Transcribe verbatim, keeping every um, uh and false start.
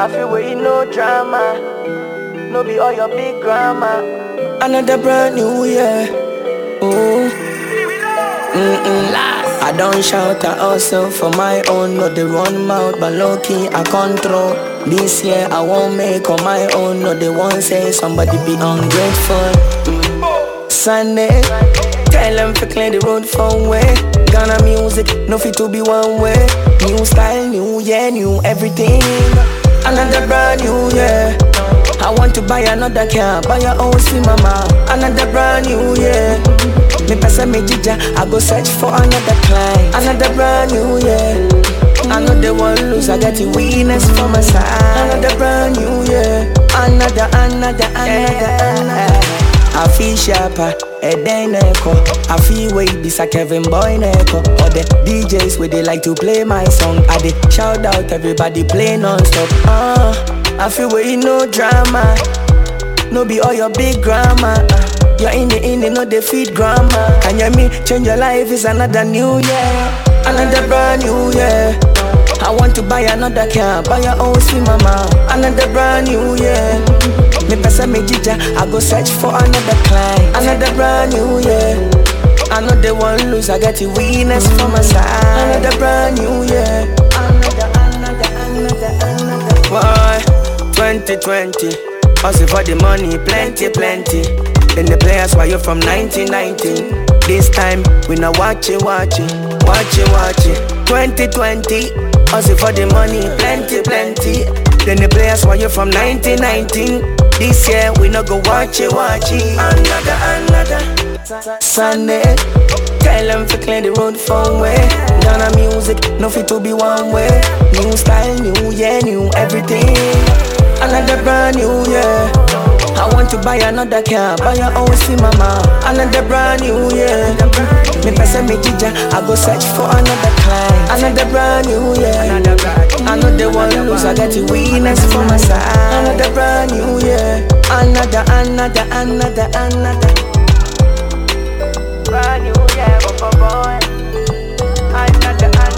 I feel where you no drama, no be all your big grandma. Another brand new year. Oh, mm-mm. I don't shout at also for my own, not the run mouth, but low key I control. This year I won't make on my own, not the one say somebody be ungrateful. Mm. Sunday, tell them to clear the road for way. Ghana music, no fit to be one way. New style, new year, new everything. Another brand new year. I want to buy another car, buy a house for mama. Another brand new year. Me pesa me jija, I go search for another client. Another brand new year. I know they won't lose, I got the winners for my side. Another brand new year. Another, another, another, another. I feel sharper, head and echo. I feel way this a Kevin Boy Neko. Or the D Js where they like to play my song. I dey shout out everybody play non-stop. uh, I feel where you no drama, no be all your big grandma. uh, You're in the in the no defeat grandma. Can you me change your life is another new year. Another brand new year. I want to buy another car, buy a house for mama. Another brand new year. Me pesa me jija, I go search for another client. Another brand new year. I know they won't lose, I got the winners for my side. Another brand new year. Another, another, another, another. Why? twenty twenty, hustle for the money, plenty, plenty. Then the players why you from nineteen ninety. This time we not watch it, watch it, watch it, watch it. twenty twenty, hustle for the money, plenty, plenty. Then the players why you from nineteen nineteen. This year we not go watch it, watch it. Another, another Sunday, tell them to clear the road for way. Ghana music, no fit to be one way. New style, new year, new everything. Another brand new year. I want to buy another car, buy a house for mama. Another brand new year. Me pesa me jija, I go search for another client. Another brand new year. I know they won't lose, I got the winners for my side. Another brand new year. Another, another, another, another brand new year, boy. Another, another.